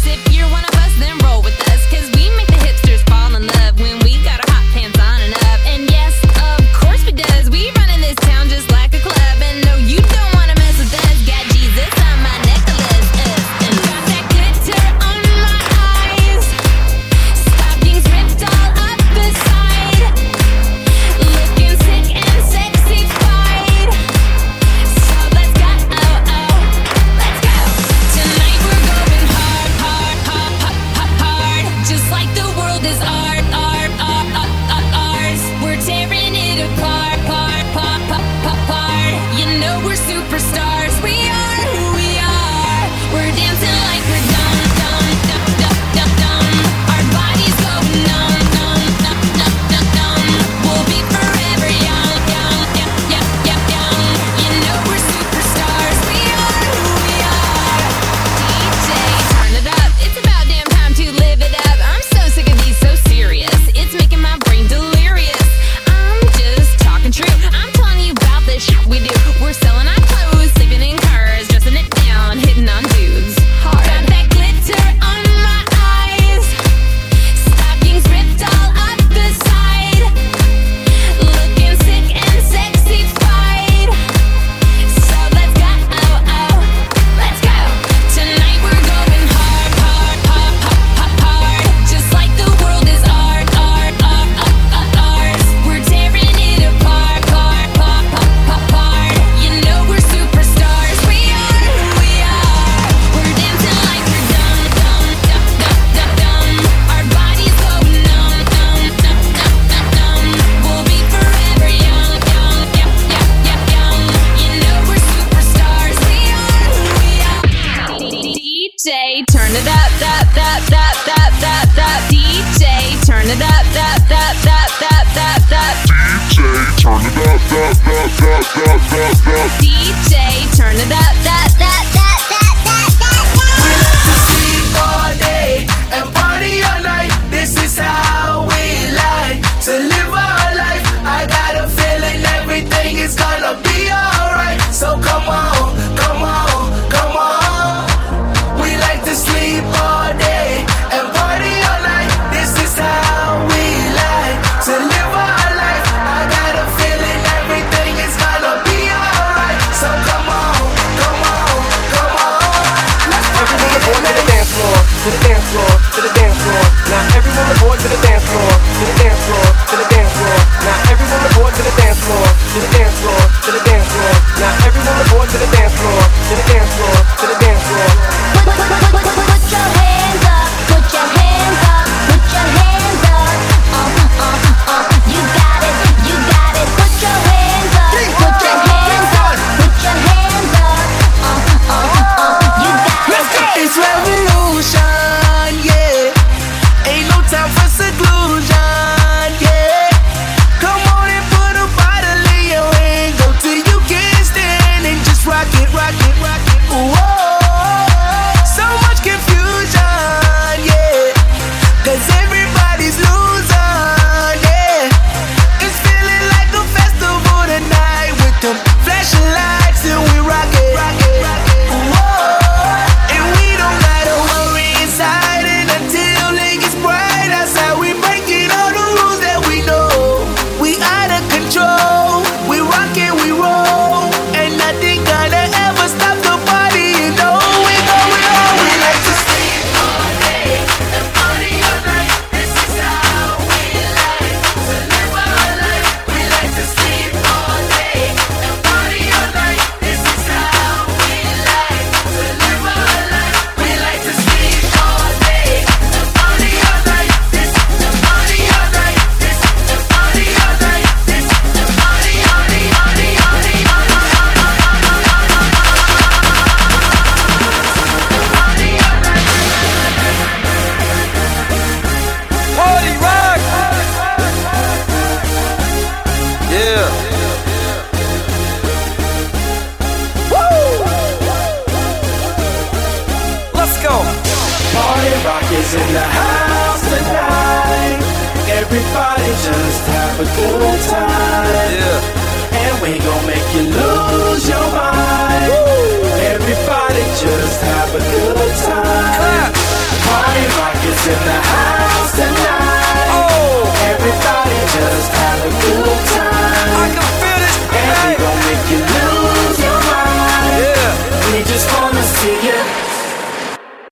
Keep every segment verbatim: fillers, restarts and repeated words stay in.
is in the house tonight. Everybody just have a good time. Yeah. And we gon' make you lose your mind. Woo. Everybody just have a good time. Clap.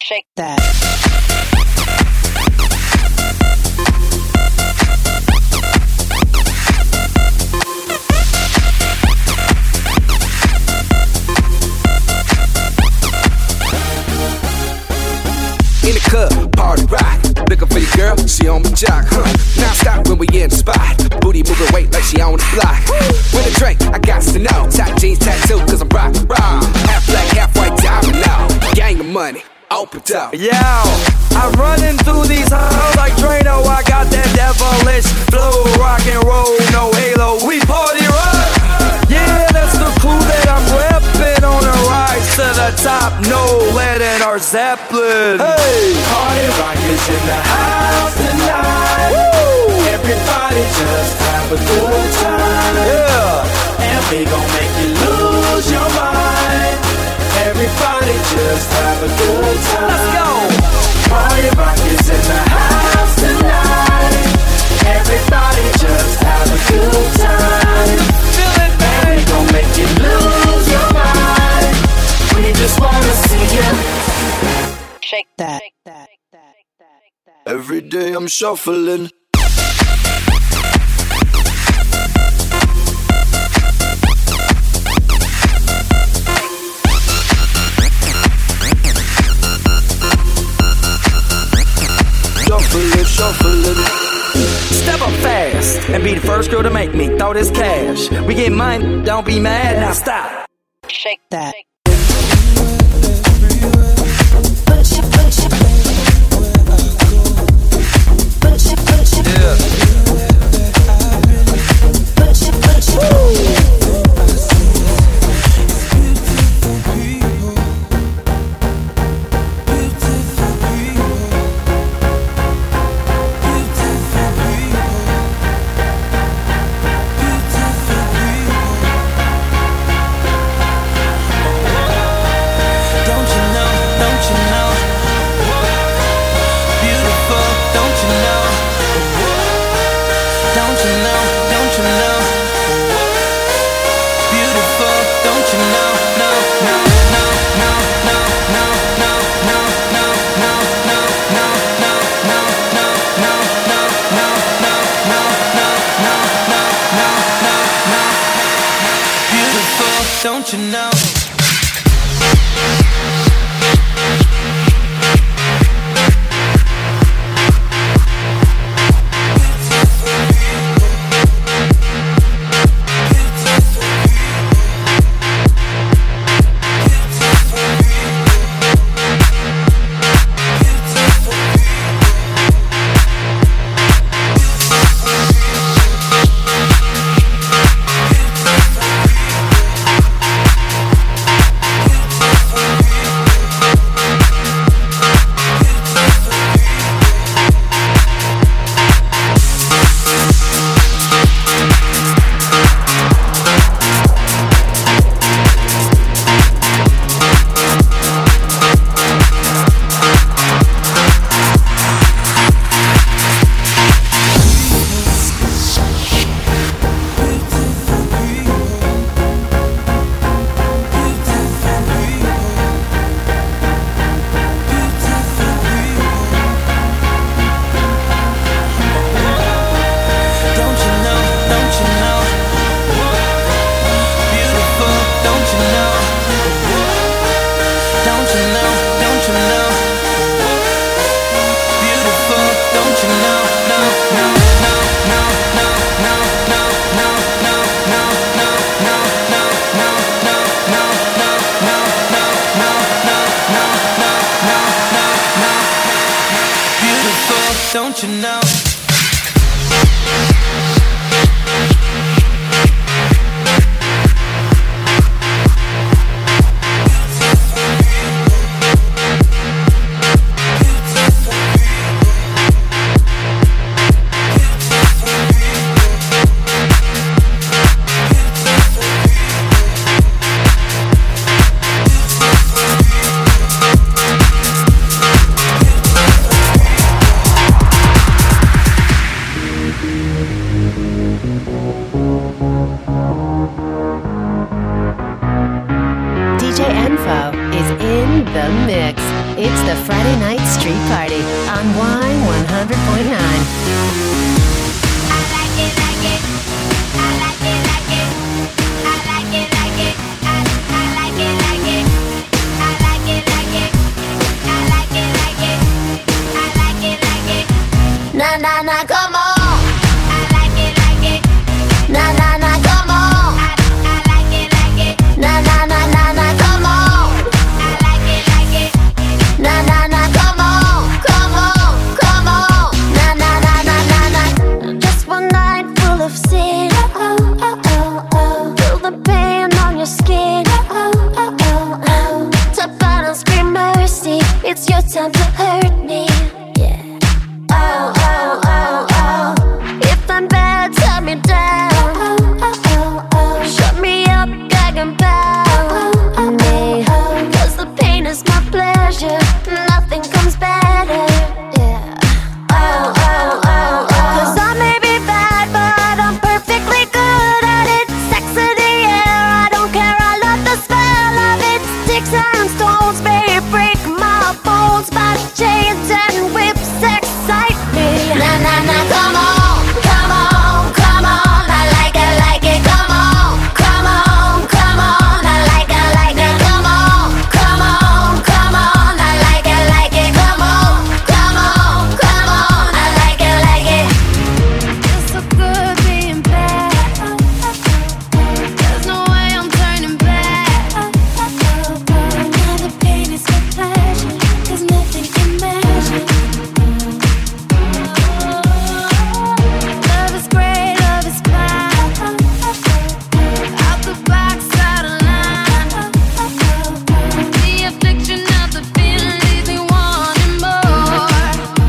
Shake that. In the club, party rock. Looking for your girl, she on my jock, huh? Now stop when we in the spot. Booty moving weight like she on the block. With a drink, I got to know. Tight jeans tattoo, cause I'm rock raw. Half black, half white diamond now. Gang of money, open up. Yo, I'm running through these halls like Drano. I got that devilish flow, rock and roll, no halo. We party rock. Yeah, that's the clue that I'm repping on a rise to the top. No lead in our Zeppelin. Hey, Party rock is in the house tonight. Woo! Everybody just have a good time. yeah. And we gon' make you lose your mind. Everybody just have a good time. Let's go. Party rock is in the house tonight. Everybody just have a good time. Feel it, And we baby. gon' make you lose your mind. We just wanna see you Shake that. Every day I'm shuffling. Shuffling, shuffling. Step up fast and be the first girl to make me throw this cash. We get mine, don't be mad, now stop. Shake that. Don't you know? Don't you know? D J Enfo is in the mix. It's the Friday Night Street Party on Wine one hundred point nine. I like it, like it. I like it, like it. I like it, like it. I, I like it, like it. I like it, like it. I like it, like it. I like it, like it. Na na na, come on. I like it, like it. Na na na, come on. I, I like it, like it. Na na na na na, come on. I like it, like it. Na na na, come on, come on, come on. Na na na na na na. Just one night full of sin. Oh oh oh oh. Feel the pain on your skin. Oh oh oh oh. Tap out and scream mercy. It's your time to hurt me. Yeah. Oh oh oh oh. If I'm bad, turn me down. Oh oh oh oh. Shut me up, gag and bow. Oh me. Cause the pain is my pleasure. Nothing comes better. Yeah. Oh oh oh oh. Cause I may be bad, but I'm perfectly good at it. Sex in the air, I don't care. I love the smell of it. Sticks and stones may break my bones, but chains and whips excite me. Na na na, come on, come on, come on. I like it, like it. Come on, come on, come on. I like it, like it. Come on, come on, come on. I like it, like it. Come on, come on, come on. I like it, like it. Feels so good being bad. There's no way I'm turning back. Now the pain is my pleasure. There's nothing can measure. Love is great, love is fine. Out the box, out of line. The affliction of the feeling leaves me wanting more.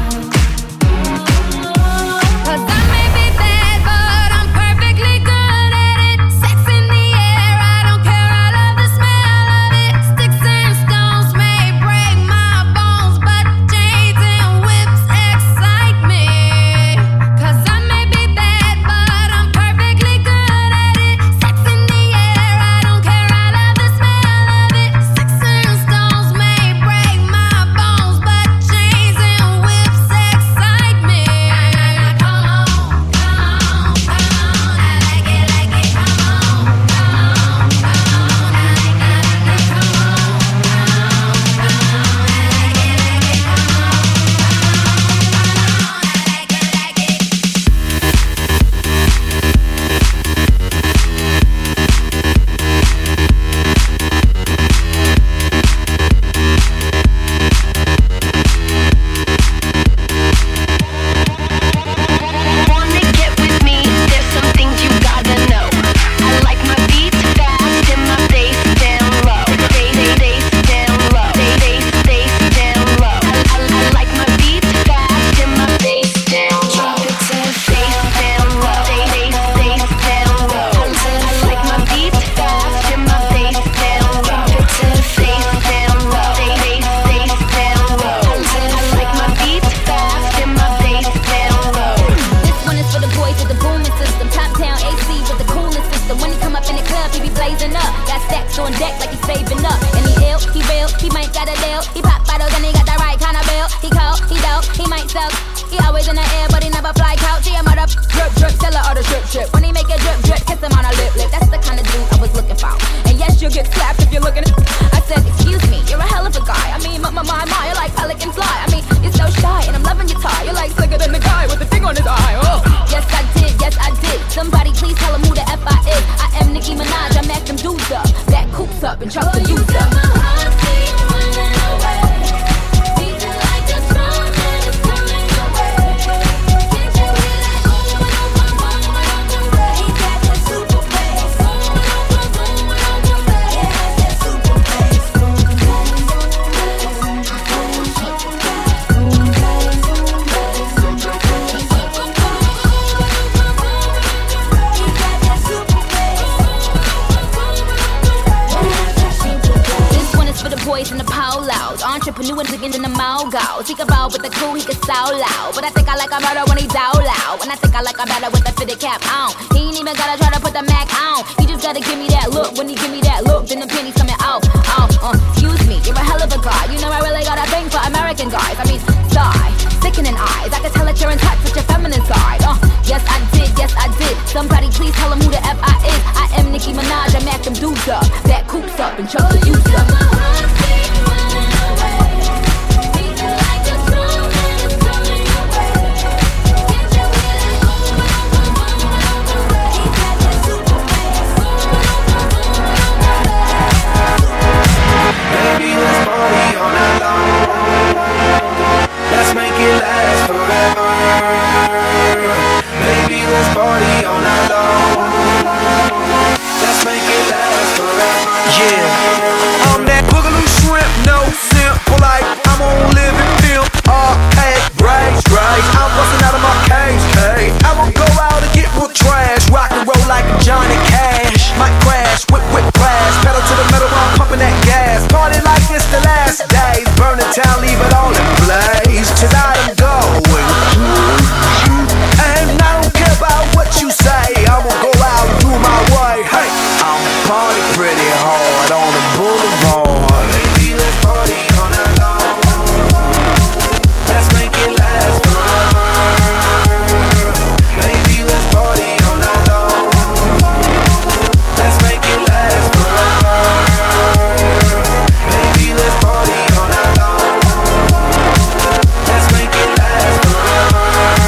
Cause I may be bad, but I'm perfectly good at it. Sex in the air, I don't care. I love the smell of it. Sticks and stones may break my bones, but chains and whips excite me. Cause I may be bad, but I'm perfectly good at it. Sex in the air, I don't care. I love the smell of it. Sticks and stones may break my bones, but chains and whips excite me. Come on, come on, come on. I like it, like it. Come on, come on, come on. I like it, like it. Come on, come on, come on. I like it, like it. Come on, come on, come on. Wanna get with me? There's some things you gotta know. I like my beats fast and my bass down low. Bass, bass down low. Bass, bass down low. I, I, I like my beats fast and my bass down low. Bass down low. Bass, bass down low. I like my beats fast and my bass down low. Bass down low. Bass, bass down low. I like my beats fast and my bass down low. This one is for the boys with the booming system. Top down A C with the coolest system. When he come up in the club, he be blazing up. Got stacks on deck like he's saving up. And he ill, he real, he might got a deal. He pop bottles and he got the right kind of bill. He cold, he dope, he might suck. He always in the air, but he never fly couch. He a mother drip drip, tell her all the drip drip. When he make it drip drip, kiss him on a lip lip. That's the kind of dude I was looking for. And yes, you'll get slapped if you're looking at. I said, excuse me, you're a hell of a guy. I mean, my my my, my you're like pelican fly. I mean, you're so shy, and I'm loving your tie. You're like slicker than the guy with the thing on his eye. Oh, yes I did, yes I did. Somebody please tell him who the F I is. I am Nicki Minaj. I mack them dudes up, back coops up, and truck the dudes up. Boys in the polos, entrepreneurs again in the mogos. He can roll with the crew, he can so loud. But I think I like a murder when he's so loud. And I think I like a better with the fitted cap on. He ain't even gotta try to put the Mac on. He just gotta give me that look. When he give me that look, then the pennies coming off. Oh, uh, excuse me, you're a hell of a guy. You know I really got a thing feminine guys. I mean, sigh, sickening eyes. I can tell that you're in touch with your feminine side. Uh, yes I did, yes I did. Somebody please tell them who the F I is. I am Nicki Minaj, I mack them dudes up. That coops up and chuck the juice up. Baby, let's party all night long. Let's make it last forever. Baby, let's party all night long. Let's make it last forever. Yeah, I'm that boogaloo shrimp, no simple like I'm on living film. R A Rage, rage, I'm busting out of my cage, hey. I won't go out and get real trash. Rock and roll like Johnny Cash. Might crash, whip, whip, crash. Pedal to the metal while I'm pumping that gas. Party like it's the last days. Burn the town, leave it all in blaze. Tonight I'm going. And I don't care about what you say. I'ma go out and do my way. Hey, I'm party pretty hard on the boulevard. Baby, let's party all night long. Let's make it last forever. Baby, let's party all night long. Let's make it last forever. Baby, let's party all night long. Let's make it last forever.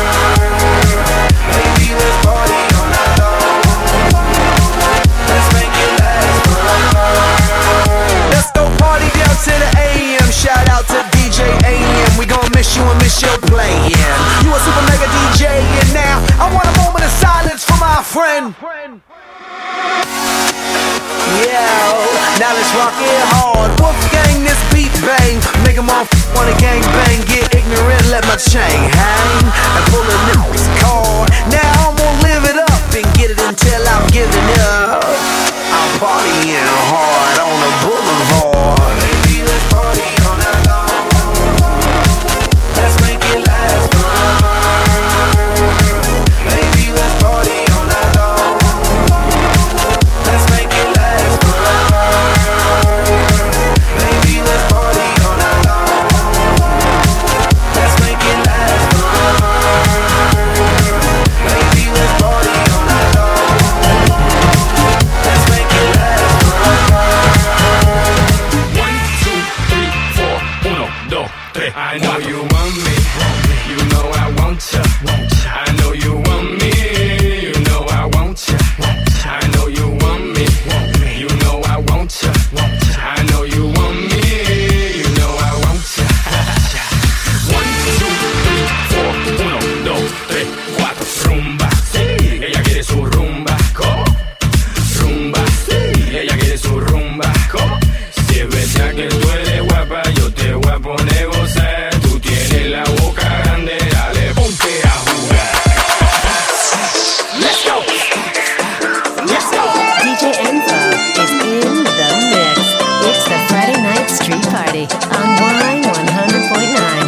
Baby, let's party all night long. Let's make it last forever. Let's go party down to the A M. Shout out to D J A M. We gon' miss you and miss your playing. You a super mega D J and now I want a moment of silence for my friend. Yeah, now let's rock it hard. Wolfgang, this beat bang. Make 'em all f- wanna gang bang. Get ignorant, let my chain hang. And pull a nigga's card. Now I'm gonna live it up and get it until I'm giving up. I'm partying hard on the boulevard. Baby, let's party all night long. Let's make it last forever. Baby, let's party all night long. Let's make it last forever. Baby, let's party all night long. Let's make it last forever. Baby, let's party all night long. Let's make it last forever. One, two, three, four. Uno, dos, tres. I know you want me. You know I want ya. I know you want me. You know I want ya. I know you want me. You know I want ya. I know you want me. You know I want ya. One, two, three, four. Uno, dos, tres, cuatro. Rumba, sí. Ella quiere su rumba. ¿Cómo? Rumba, sí. Ella quiere su rumba. ¿Cómo? Si es verdad que tú eres guapa, yo te voy a poner gozar. Tú tienes la boca grande, dale, ponte a jugar. Let's go. Let's go. D J Enzo is in the mix. It's the Friday Night Street Party on Wine one hundred point nine.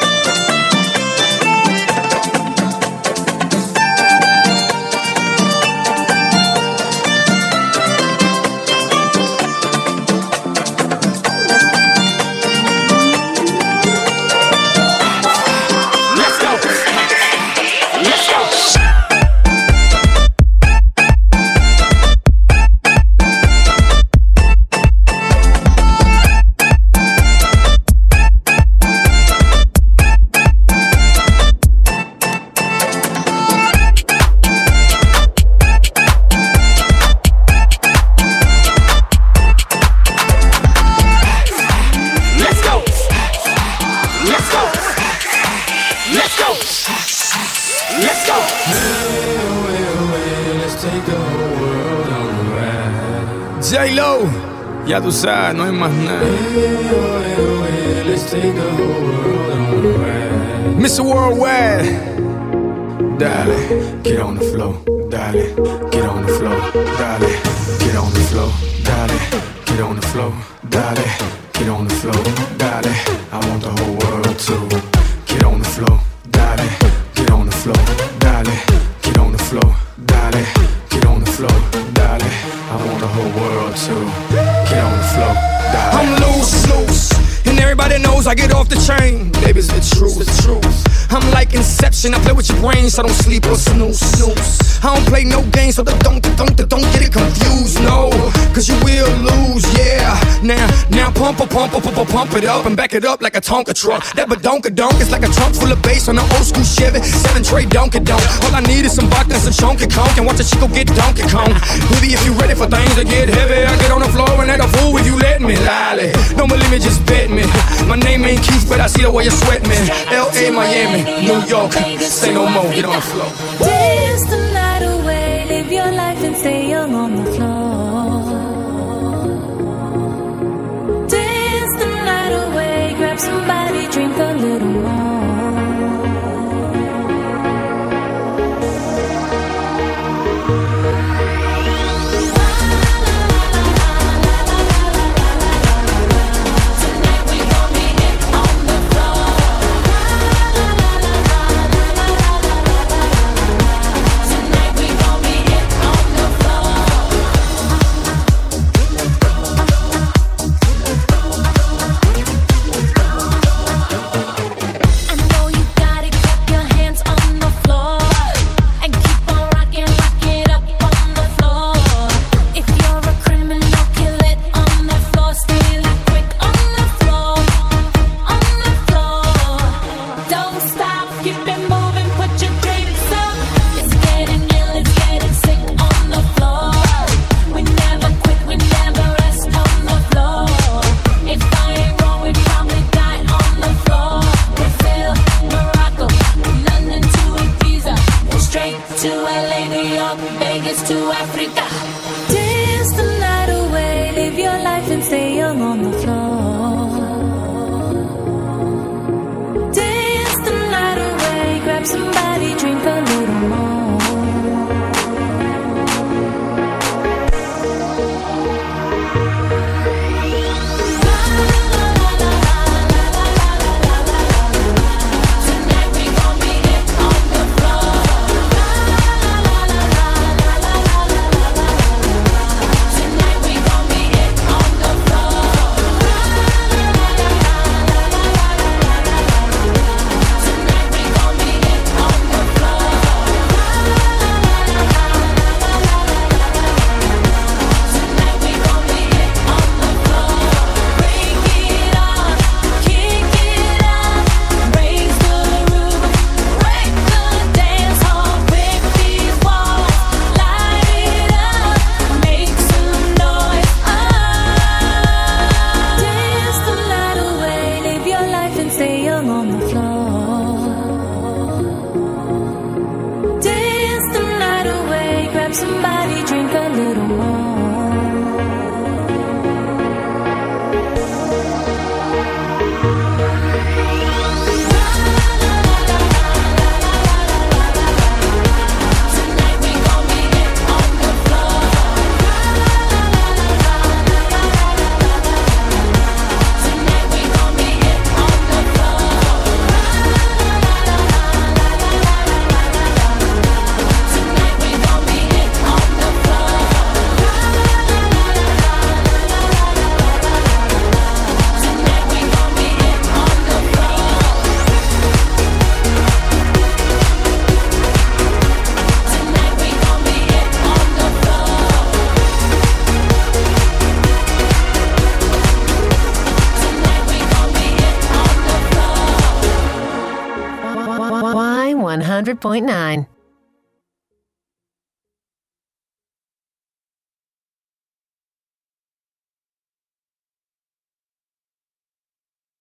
Let's go. Let's go. Let's go. Let's go. Let's go. Let's go. Let's take the whole world on a ride. J-Lo, ya tú sabes, no hay más nada. Let's take the whole world on a ride. Mister Worldwide. Dale, get on the floor. Dale, get on the floor. Dale, get on the floor. Dale, get on the floor. Dale, get on the floor. Dale, I want the whole world to get on the floor. Dale, get on the floor. Dale, get on the floor. Dale, get on the floor. Dale, I want the whole world to get on the floor. Dale. I'm loose, loose, and everybody knows I get off the chain. Baby, it's the truth, the truth. I'm like Inception, I play with your brain, so don't sleep or snooze, snooze. I don't play no games, so don't, don't, don't, don't get it confused, no. Cause you will lose, yeah. Now, now pump, pump, pump, pump, pump it up and back it up like a Tonka truck. That badonka-donk is like a trunk full of bass on an old school Chevy. Seven tray donkey donk. All I need is some vodka and some chunky conk and watch a chico get Donkey Kong. Baby, if you ready for things to get heavy, I get on the floor and act a fool if you let me. Lolly, don't believe me, just bet me. My name ain't Keith, but I see the way you sweat me. L A, Miami, New York, say no more, get on the floor. Dance the night away, live your life and stay young on the floor. Dance the night away, grab somebody, drink a little more. one hundred point nine.